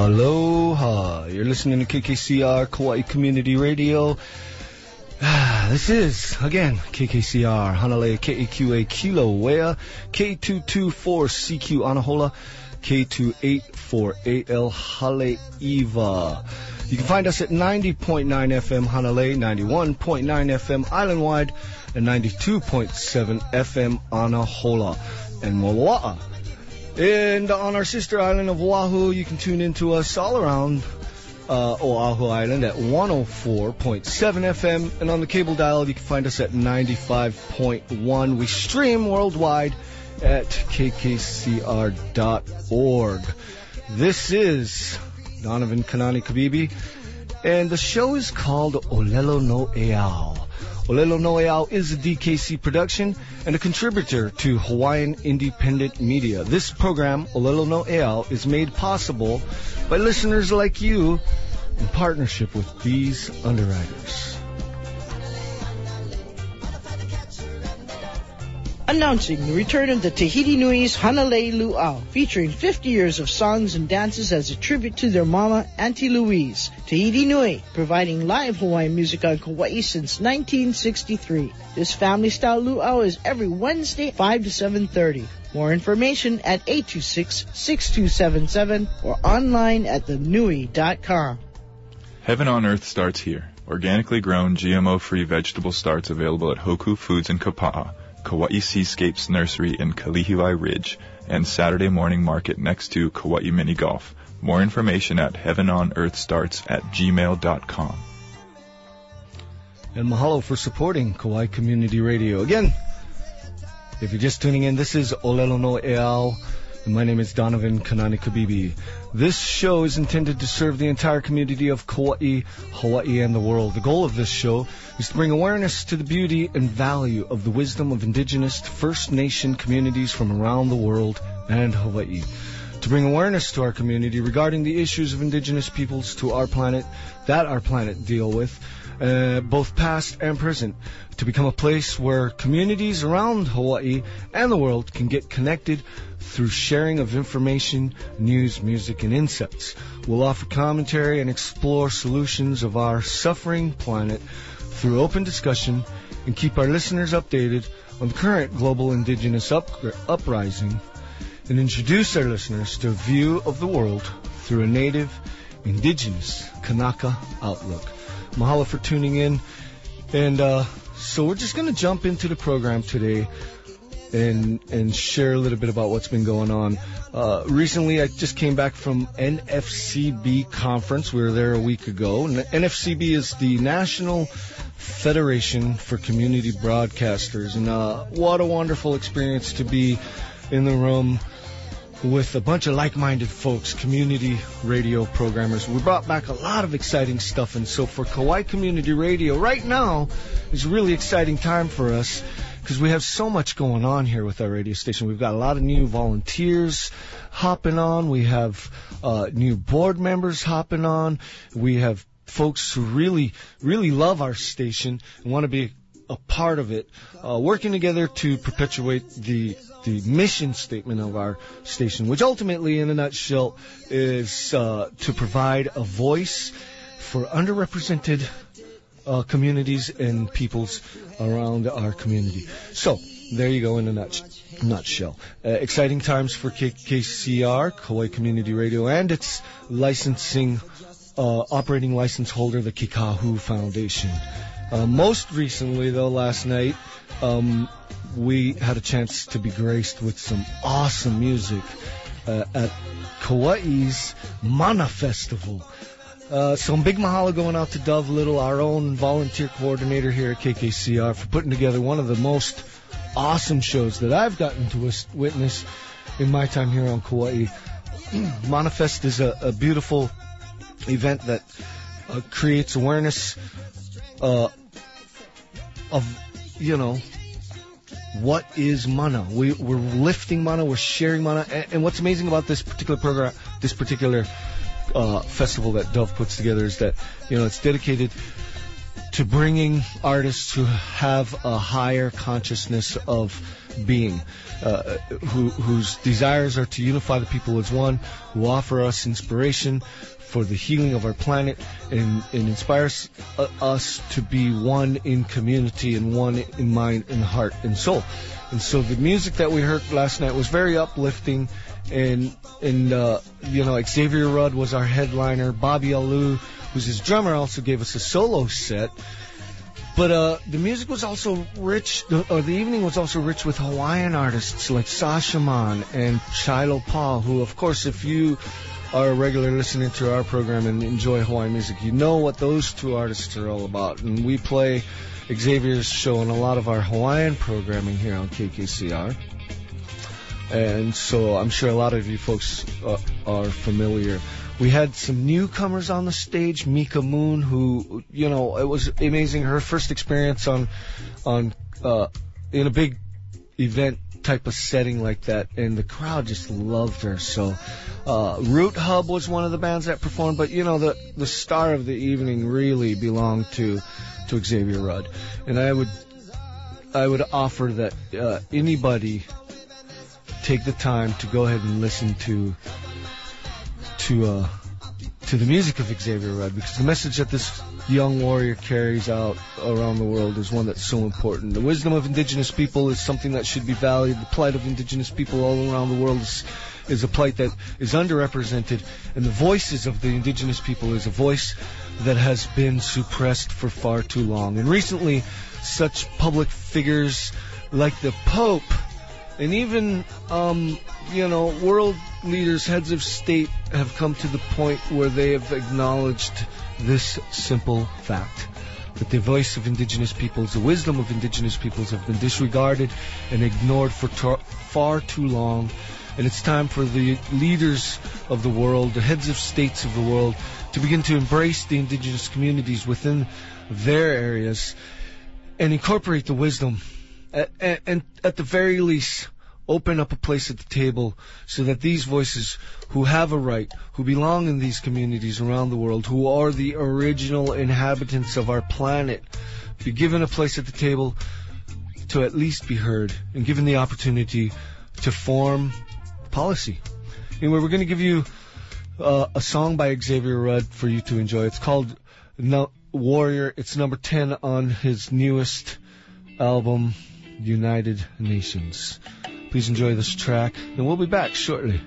Aloha. You're listening to KKCR Kauai Community Radio. This is, again, KKCR, Hanalei, KAQA, Kilauea, K224CQ, Anahola, K284AL, Haleiwa. You can find us at 90.9 FM Hanalei, 91.9 FM Island-wide, and 92.7 FM Anahola and Moloa'a. And on our sister island of Oahu, you can tune in to us all around Oahu Island at 104.7 FM. And on the cable dial, you can find us at 95.1. We stream worldwide at kkcr.org. This is Donovan Kanani Kabibi, and the show is called Olelo no Eao. Olelo no Eao is a DKC production and a contributor to Hawaiian Independent Media. This program, Olelo no Eao, is made possible by listeners like you in partnership with these underwriters. Announcing the return of the Tahiti Nui's Hanalei Luau, featuring 50 years of songs and dances as a tribute to their mama, Auntie Louise. Tahiti Nui, providing live Hawaiian music on Kauai since 1963. This family-style luau is every Wednesday, 5 to 7:30. More information at 826-6277 or online at thenui.com. Heaven on Earth starts here. Organically grown, GMO-free vegetable starts available at Hoku Foods in Kapa'a, Kauai Seascapes Nursery in Kalihiwai Ridge, and Saturday morning market next to Kauai Mini Golf. More information at heavenonearthstarts@gmail.com. And mahalo for supporting Kauai Community Radio. Again, if you're just tuning in, this is Olelo no Eao, and my name is Donovan Kanani Kabibi. This show is intended to serve the entire community of Kauai, Hawaii, and the world. The goal of this show is to bring awareness to the beauty and value of the wisdom of indigenous First Nation communities from around the world and Hawaii. To bring awareness to our community regarding the issues of indigenous peoples to our planet, that our planet deal with, both past and present, to become a place where communities around Hawaii and the world can get connected through sharing of information, news, music, and insights. We'll offer commentary and explore solutions of our suffering planet through open discussion and keep our listeners updated on the current global indigenous uprising and introduce our listeners to a view of the world through a native, indigenous, Kanaka outlook. Mahalo for tuning in. And so we're just going to jump into the program today and share a little bit about what's been going on. Recently, I just came back from NFCB conference. We were there a week ago. NFCB is the National Federation for Community Broadcasters. And what a wonderful experience to be in the room with a bunch of like-minded folks, community radio programmers. We brought back a lot of exciting stuff, and so for Kauai Community Radio, right now is a really exciting time for us because we have so much going on here with our radio station. We've got a lot of new volunteers hopping on. We have new board members hopping on. We have folks who really, really love our station and want to be a part of it, working together to perpetuate the mission statement of our station, which ultimately, in a nutshell, is to provide a voice for underrepresented communities and peoples around our community. So, there you go in a nutshell. Exciting times for KKCR, Kauai Community Radio, and its licensing, operating license holder, the Kikahu Foundation. Most recently, though, last night, we had a chance to be graced with some awesome music at Kauai's Mana Festival. Some big mahalo going out to Dove Little, our own volunteer coordinator here at KKCR, for putting together one of the most awesome shows that I've gotten to witness in my time here on Kauai. Manifest is a beautiful event that creates awareness of, what is mana. We're lifting mana, we're sharing mana, and what's amazing about this particular program, this particular festival that Dove puts together is that, it's dedicated to bringing artists who have a higher consciousness of being, whose desires are to unify the people as one, who offer us inspiration for the healing of our planet, and inspires us to be one in community and one in mind and heart and soul. And so the music that we heard last night was very uplifting, and Xavier Rudd was our headliner. Bobby Alou, who's his drummer, also gave us a solo set. But the music was also rich, or the evening was also rich with Hawaiian artists like Sasha Man and Shiloh Paul, who, of course, if you are a regular listener to our program and enjoy Hawaiian music, you know what those two artists are all about. And we play Xavier's show on a lot of our Hawaiian programming here on KKCR. And so I'm sure a lot of you folks are familiar. We had some newcomers on the stage. Mika Moon, who, it was amazing. Her first experience in a big event type of setting like that, and the crowd just loved her. So Root Hub was one of the bands that performed, but the star of the evening really belonged to Xavier Rudd. And I would offer that anybody take the time to go ahead and listen to the music of Xavier Rudd, because the message that this young warrior carries out around the world is one that's so important. The wisdom of indigenous people is something that should be valued. The plight of indigenous people all around the world is a plight that is underrepresented, and the voices of the indigenous people is a voice that has been suppressed for far too long. And recently, such public figures like the Pope, and even, world leaders, heads of state, have come to the point where they have acknowledged this simple fact, that the voice of indigenous peoples, the wisdom of indigenous peoples, have been disregarded and ignored for far too long. And it's time for the leaders of the world, the heads of states of the world, to begin to embrace the indigenous communities within their areas and incorporate the wisdom. And at the very least, open up a place at the table so that these voices who have a right, who belong in these communities around the world, who are the original inhabitants of our planet, be given a place at the table to at least be heard and given the opportunity to form policy. Anyway, we're going to give you a song by Xavier Rudd for you to enjoy. It's called Warrior. It's number 10 on his newest album, United Nations. Please enjoy this track, and we'll be back shortly.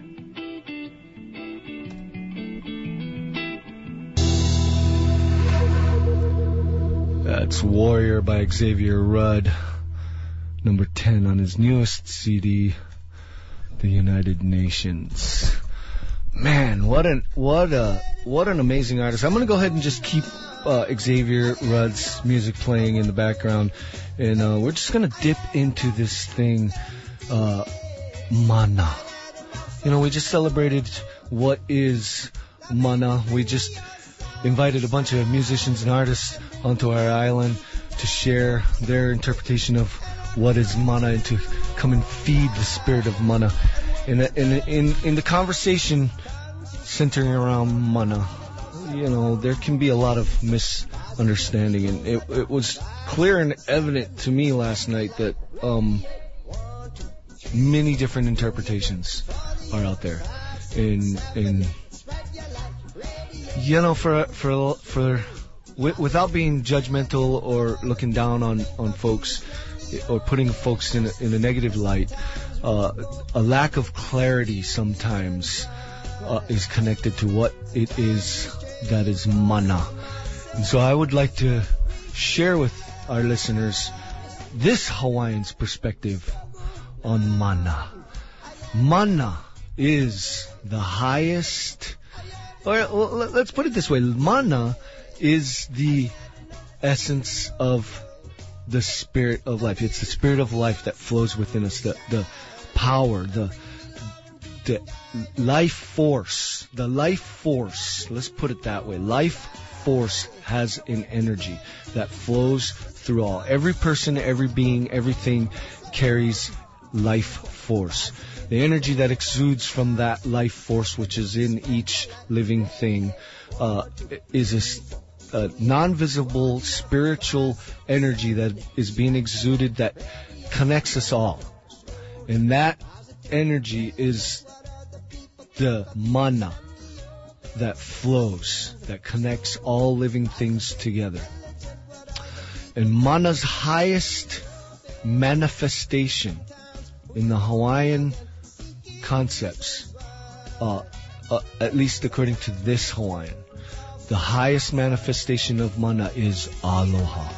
That's Warrior by Xavier Rudd, number 10 on his newest CD, The United Nations. Man, what an amazing artist. I'm going to go ahead and just keep Xavier Rudd's music playing in the background, and we're just going to dip into this thing, mana. We just celebrated what is mana. We just invited a bunch of musicians and artists onto our island to share their interpretation of what is mana and to come and feed the spirit of mana. In the conversation centering around mana, there can be a lot of misunderstanding, and it was clear and evident to me last night that many different interpretations are out there, and without being judgmental or looking down on folks or putting folks in a negative light, a lack of clarity sometimes is connected to what it is that is mana. And so I would like to share with our listeners this Hawaiian's perspective on mana. Mana is the highest, or let's put it this way, mana is the essence of the spirit of life. It's the spirit of life that flows within us, the power, the life force. The life force, let's put it that way. Life force has an energy that flows through all. Every person, every being, everything carries life force. The energy that exudes from that life force, which is in each living thing, is non-visible spiritual energy that is being exuded that connects us all. And that energy is the mana that flows, that connects all living things together. And mana's highest manifestation in the Hawaiian concepts, at least according to this Hawaiian, the highest manifestation of mana is aloha.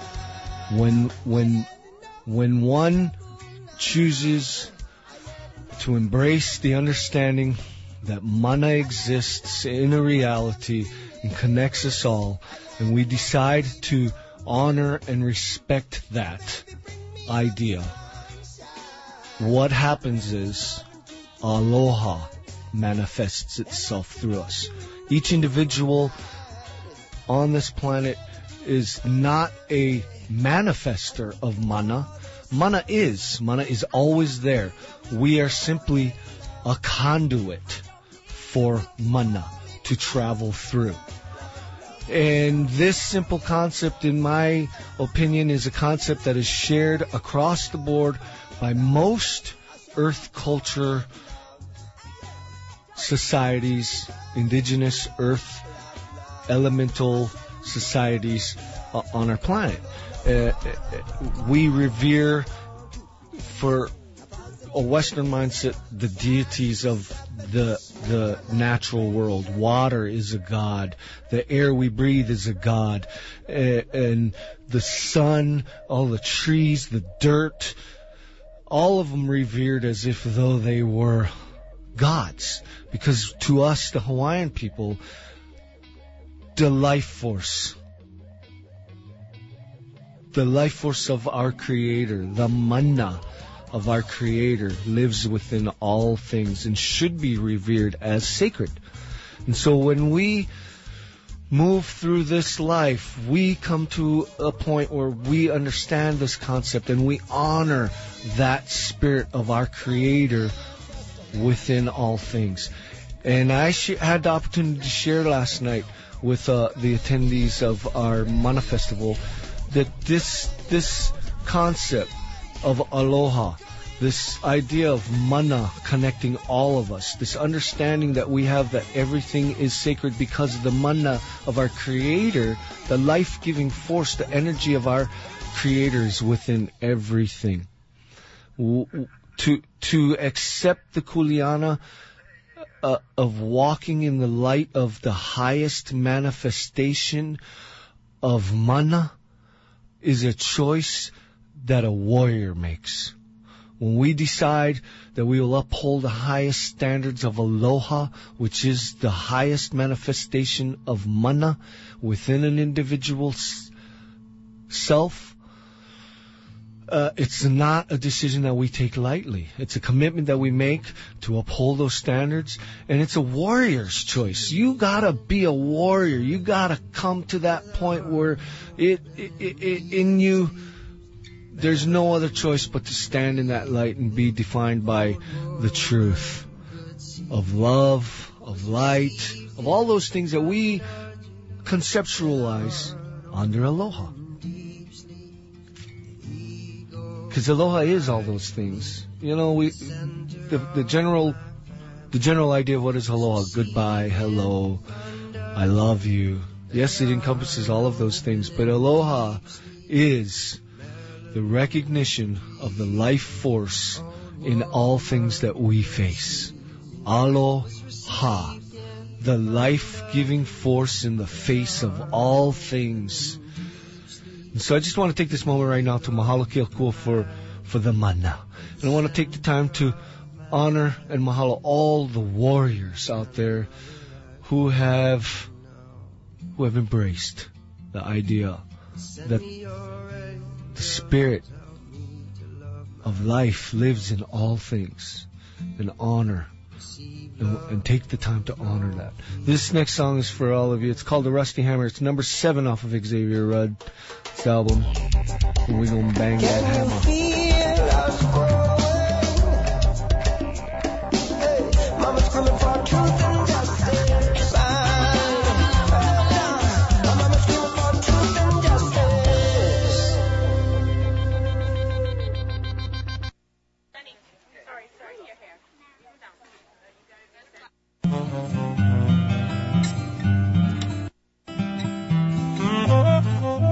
When one chooses to embrace the understanding that mana exists in a reality and connects us all, and we decide to honor and respect that idea, what happens is aloha manifests itself through us. Each individual on this planet is not a manifester of mana. Mana is always there. We are simply a conduit for mana to travel through. And this simple concept, in my opinion, is a concept that is shared across the board by most earth culture societies, indigenous earth elemental societies on our planet. We revere, for a Western mindset, the deities of the natural world. Water is a god. The air we breathe is a god. And the sun, all the trees, the dirt, all of them revered as if though they were gods. Because to us, the Hawaiian people, the life force of our Creator, the mana of our Creator, lives within all things and should be revered as sacred. And so when we move through this life, we come to a point where we understand this concept and we honor that spirit of our Creator within all things. And I had the opportunity to share last night with the attendees of our Mana Festival that this concept of aloha, this idea of mana connecting all of us, this understanding that we have that everything is sacred because of the mana of our Creator, the life-giving force, the energy of our Creator is within everything. To accept the kuleana of walking in the light of the highest manifestation of mana is a choice that a warrior makes. When we decide that we will uphold the highest standards of aloha, which is the highest manifestation of mana within an individual's self, it's not a decision that we take lightly. It's a commitment that we make to uphold those standards, and it's a warrior's choice. You gotta be a warrior. You gotta come to that point where in you, there's no other choice but to stand in that light and be defined by the truth of love, of light, of all those things that we conceptualize under aloha. Because aloha is all those things. You know, the general idea of what is aloha: goodbye, hello, I love you. Yes, it encompasses all of those things, but aloha is the recognition of the life force in all things that we face. Aloha, the life-giving force in the face of all things. And so I just want to take this moment right now to mahalo ke akua for the mana. And I want to take the time to honor and mahalo all the warriors out there who have embraced the idea that the spirit of life lives in all things, and honor and take the time to honor that. This next song is for all of you. It's called The Rusty Hammer. It's number 7 off of Xavier Rudd's album. And we're gonna bang that hammer. Mama's screaming for truth and justice. Mama's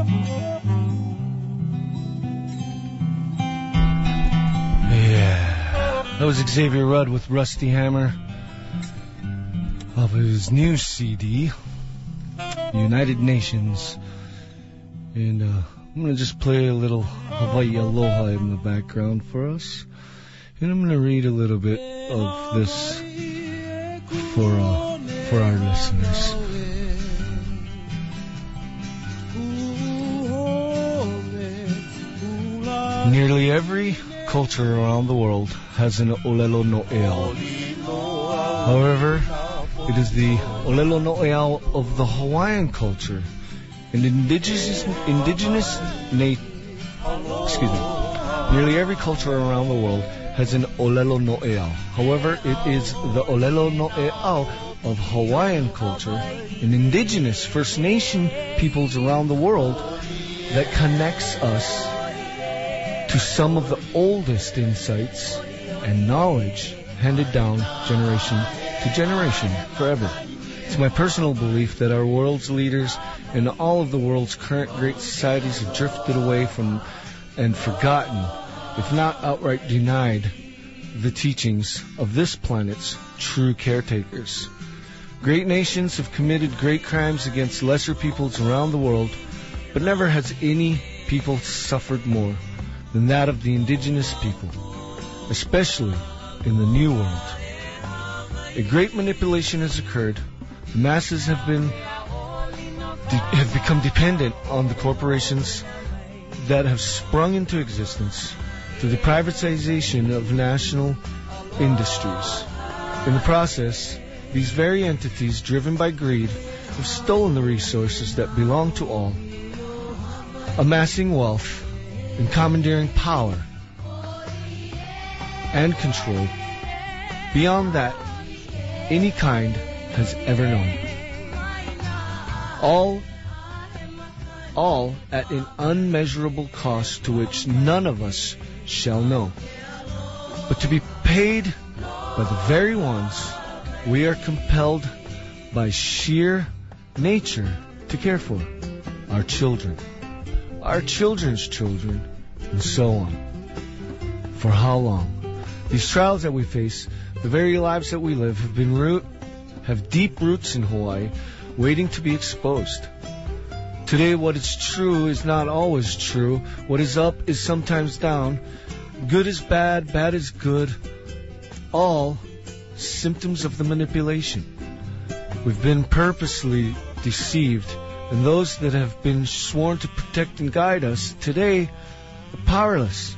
That was Xavier Rudd with Rusty Hammer of his new CD, United Nations. And I'm going to just play a little Hawaii Aloha in the background for us. And I'm going to read a little bit of this for our listeners. Nearly every culture around the world has an Olelo No'eau. However, it is the Olelo No'eau of the Hawaiian culture, an nearly every culture around the world has an Olelo No'eau. However, it is the Olelo No'eau of Hawaiian culture, an indigenous First Nation peoples around the world, that connects us to some of the oldest insights and knowledge handed down generation to generation forever. It's my personal belief that our world's leaders and all of the world's current great societies have drifted away from and forgotten, if not outright denied, the teachings of this planet's true caretakers. Great nations have committed great crimes against lesser peoples around the world, but never has any people suffered more than that of the indigenous people, especially in the New World. A great manipulation has occurred. The masses have become dependent on the corporations that have sprung into existence through the privatization of national industries. In the process, these very entities, driven by greed, have stolen the resources that belong to all, amassing wealth and commandeering power and control beyond that any kind has ever known. All at an unmeasurable cost to which none of us shall know, but to be paid by the very ones we are compelled by sheer nature to care for, our children, our children's children, and so on. For how long? These trials that we face, the very lives that we live, have deep roots in Hawaii, waiting to be exposed. Today, what is true is not always true. What is up is sometimes down. Good is bad, bad is good. All symptoms of the manipulation. We've been purposely deceived, and those that have been sworn to protect and guide us today are powerless.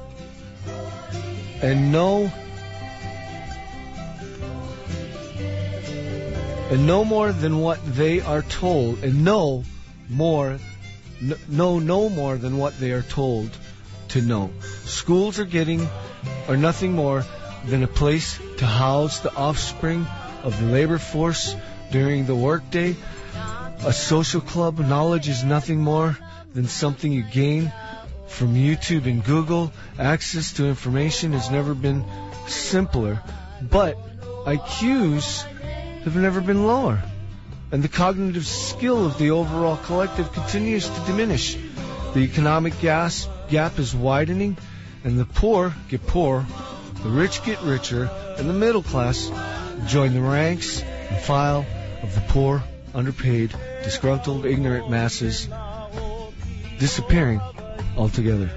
And no more than what they are told, and know no more than what they are told to know. Schools are nothing more than a place to house the offspring of the labor force during the workday. A social club, knowledge is nothing more than something you gain from YouTube and Google. Access to information has never been simpler, but IQs have never been lower, and the cognitive skill of the overall collective continues to diminish. The economic gap is widening, and the poor get poorer, the rich get richer, and the middle class join the ranks and file of the poor, underpaid, disgruntled, ignorant masses, disappearing altogether.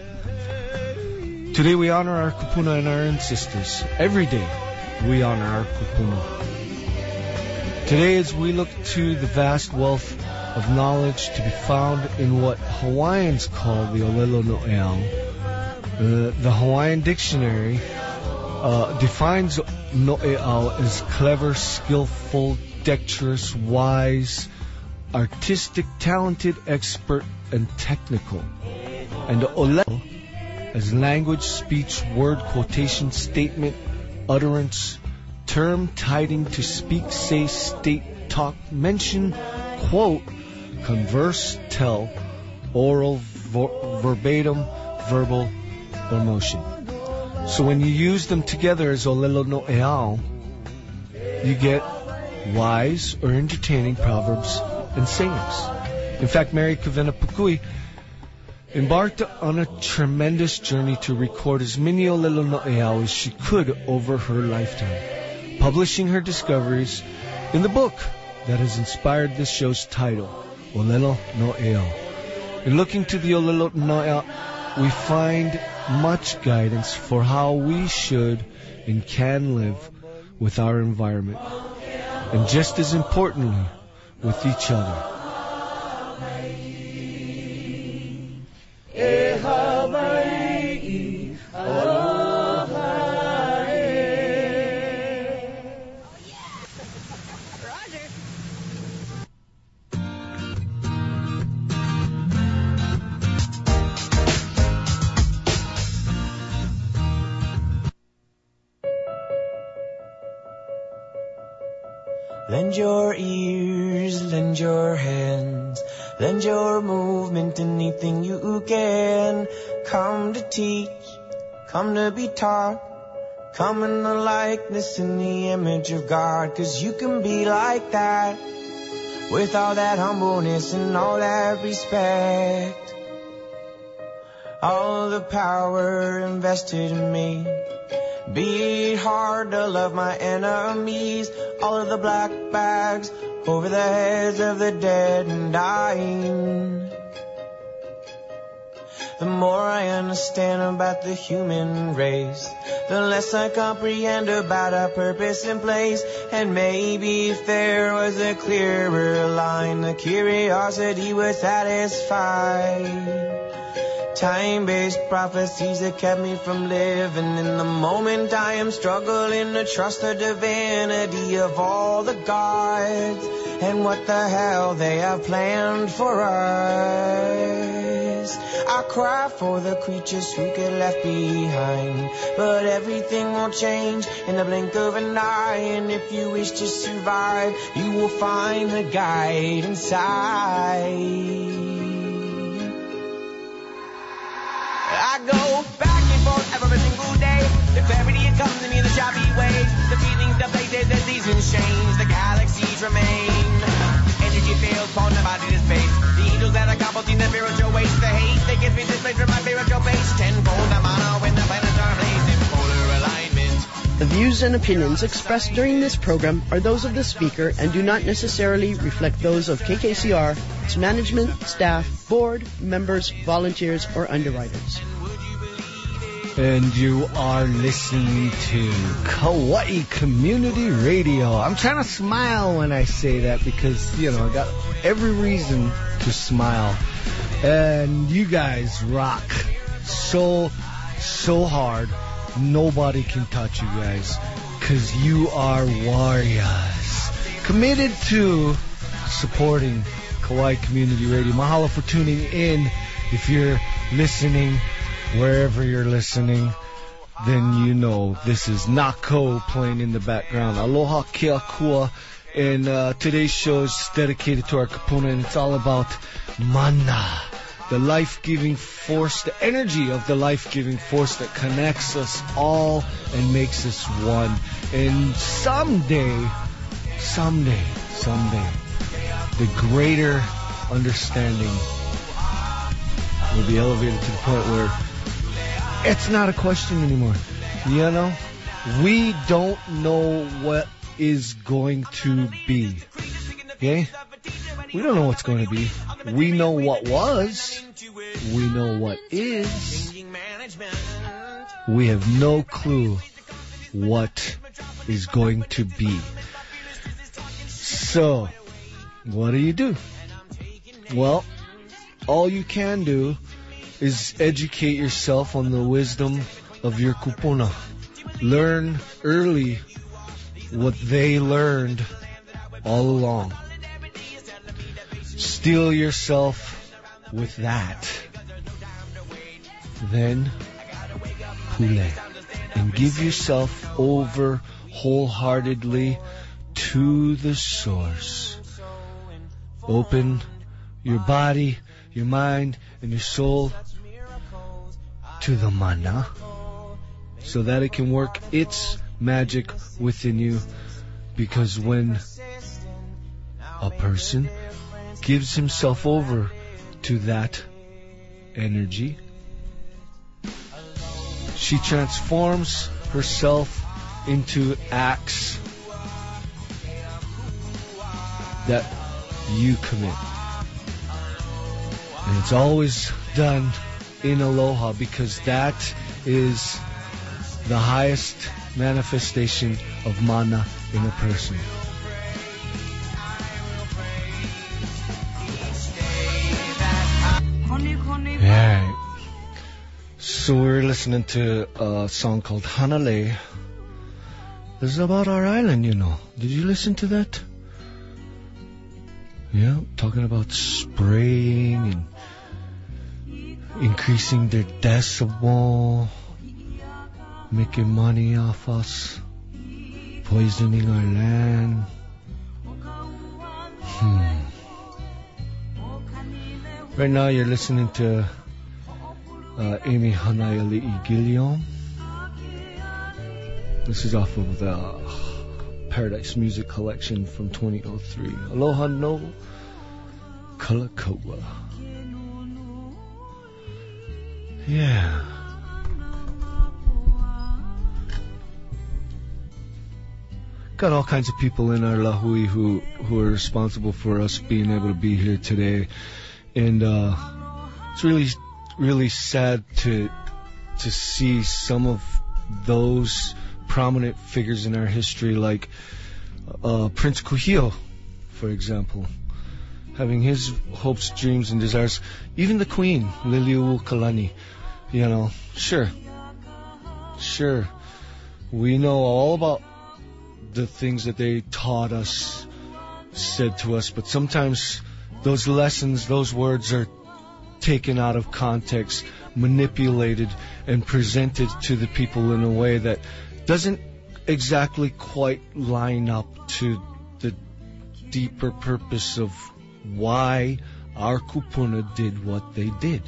Today we honor our kupuna and our ancestors. Every day we honor our kupuna. Today, as we look to the vast wealth of knowledge to be found in what Hawaiians call the Olelo No'eau, the Hawaiian dictionary defines No'eau as clever, skillful, dexterous, wise, artistic, talented, expert, and technical. And Olelo as language, speech, word, quotation, statement, utterance, term, tiding, to speak, say, state, talk, mention, quote, converse, tell, oral, verbatim, verbal, or motion. So when you use them together as Olelo No'eau, you get wise or entertaining proverbs and sayings. In fact, Mary Kavena Pukui embarked on a tremendous journey to record as many Olelo No'eau as she could over her lifetime, publishing her discoveries in the book that has inspired this show's title, Olelo No'eau. In looking to the Olelo No'eau, we find much guidance for how we should and can live with our environment, and just as importantly, with each other. Lend your ears, lend your hands, lend your movement, anything you can. Come to teach, come to be taught, come in the likeness and the image of God. 'Cause you can be like that, with all that humbleness and all that respect. All the power invested in me. Be it hard to love my enemies. All of the black bags over the heads of the dead and dying. The more I understand about the human race, the less I comprehend about our purpose and place. And maybe if there was a clearer line, the curiosity would satisfy. Time-based prophecies that kept me from living in the moment. I am struggling to trust the divinity of all the gods and what the hell they have planned for us. I cry for the creatures who get left behind, but everything will change in the blink of an eye. And if you wish to survive, you will find the guide inside. I go back and forth every single day. The clarity it comes to me in the choppy waves. The feelings, the places, the seasons change. The galaxies remain. Energy fails upon the body to space. The angels that accomplish the spiritual waste. The hate that gets me displaced from my spiritual base. Tenfold the mana when the planets are placed in polar alignment. The views and opinions expressed during this program are those of the speaker and do not necessarily reflect those of KKCR, its management, staff, board, members, volunteers, or underwriters. And you are listening to Kauai Community Radio. I'm trying to smile when I say that because, I got every reason to smile. And you guys rock so hard. Nobody can touch you guys because you are warriors. Committed to supporting Kauai Community Radio. Mahalo for tuning in. If you're listening, wherever you're listening, then you know this is Nako playing in the background. Aloha Kia Kua. And today's show is dedicated to our kupuna, and it's all about mana, the life-giving force, the energy of the life-giving force that connects us all and makes us one. And someday, the greater understanding will be elevated to the point where it's not a question anymore. We don't know what is going to be. Okay? We don't know what's going to be. We know what was. We know what is. We have no clue what is going to be. So, what do? Well, all you can do is educate yourself on the wisdom of your kupuna. Learn early what they learned all along. Steel yourself with that. Then, pule. And give yourself over wholeheartedly to the source. Open your body, your mind, and your soul to the mana so that it can work its magic within you. Because when a person gives himself over to that energy, she transforms herself into acts that you commit. And it's always done in aloha, because that is the highest manifestation of mana in a person. Alright. So we're listening to a song called Hanalei. This is about our island, you know. Did you listen to that? Yeah, talking about spraying and increasing their decibel, making money off us, poisoning our land. Right now you're listening to Amy Hanaiali'i Gilliam. This is off of the Paradise Music Collection from 2003. Aloha no Kalakaua. Yeah. Got all kinds of people in our lahui who are responsible for us being able to be here today. And it's really sad to see some of those prominent figures in our history, like Prince Kuhio, for example, having his hopes, dreams, and desires. Even the Queen, Liliuokalani, you know, sure, we know all about the things that they taught us, said to us, but sometimes those lessons, those words are taken out of context, manipulated, and presented to the people in a way that doesn't exactly quite line up to the deeper purpose of why our kupuna did what they did.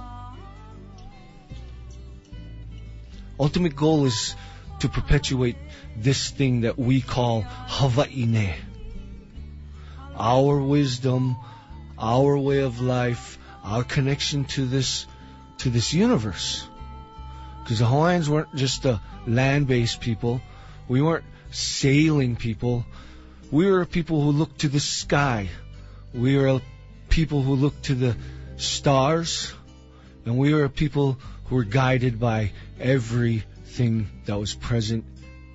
Ultimate goal is to perpetuate this thing that we call Hawaiine. Our wisdom, our way of life, our connection to this universe. Because the Hawaiians weren't just a land-based people. We weren't sailing people. We were a people who looked to the sky. We were a people who looked to the stars. And we were a people who were guided by everything that was present.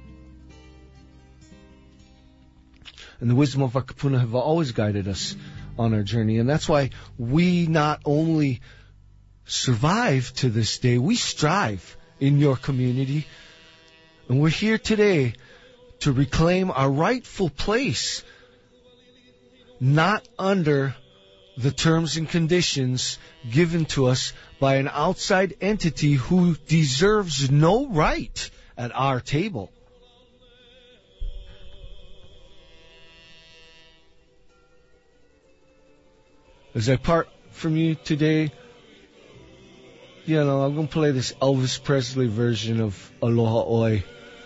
And the wisdom of our kupuna have always guided us on our journey. And that's why we not only survive to this day, we strive in your community. And we're here today to reclaim our rightful place, not under the terms and conditions given to us by an outside entity who deserves no right at our table. As I part from you today, you know, I'm going to play this Elvis Presley version of Aloha Oi.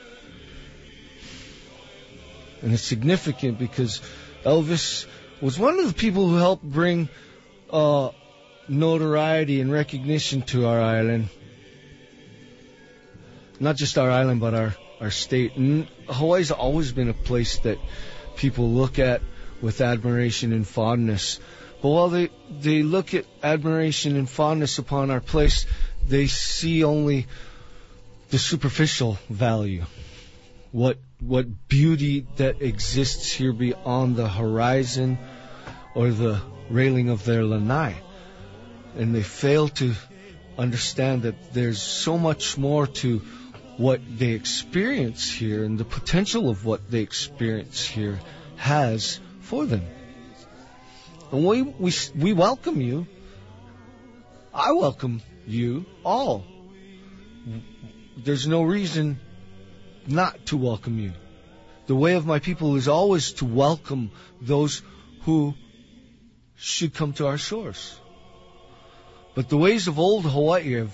And it's significant because Elvis was one of the people who helped bring notoriety and recognition to our island. Not just our island, but our state. And Hawaii's always been a place that people look at with admiration and fondness. But while they look at admiration and fondness upon our place, they see only the superficial value. What beauty that exists here beyond the horizon or the railing of their lanai. And they fail to understand that there's so much more to what they experience here and the potential of what they experience here has for them. And we welcome you. I welcome you all. There's no reason not to welcome you. The way of my people is always to welcome those who should come to our shores. But the ways of old Hawaii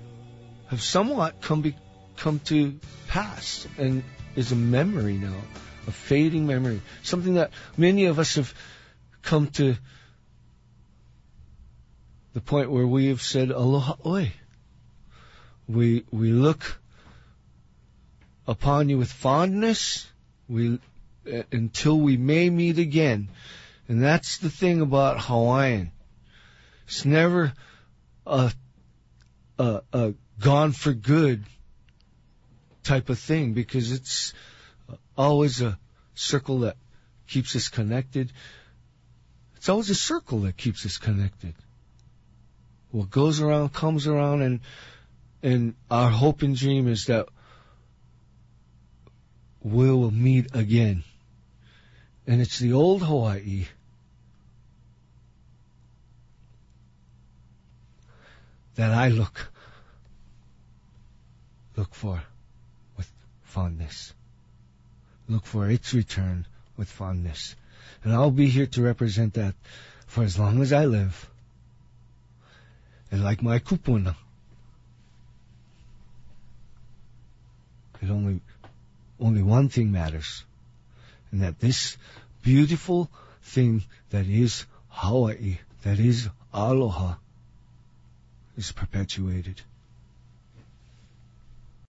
have somewhat come to pass and is a memory now. a fading memory, something that many of us have come to the point where we have said, aloha oi. We look upon you with fondness, until we may meet again. And that's the thing about Hawaiian. It's never a gone for good type of thing, because it's always a circle that keeps us connected. It's always a circle that keeps us connected. What goes around comes around, and our hope and dream is that we'll meet again. And it's the old Hawaii that I look for with fondness. Look for its return with fondness. And I'll be here to represent that for as long as I live. And like my kupuna, it only one thing matters. And that this beautiful thing that is Hawaii, that is aloha, is perpetuated.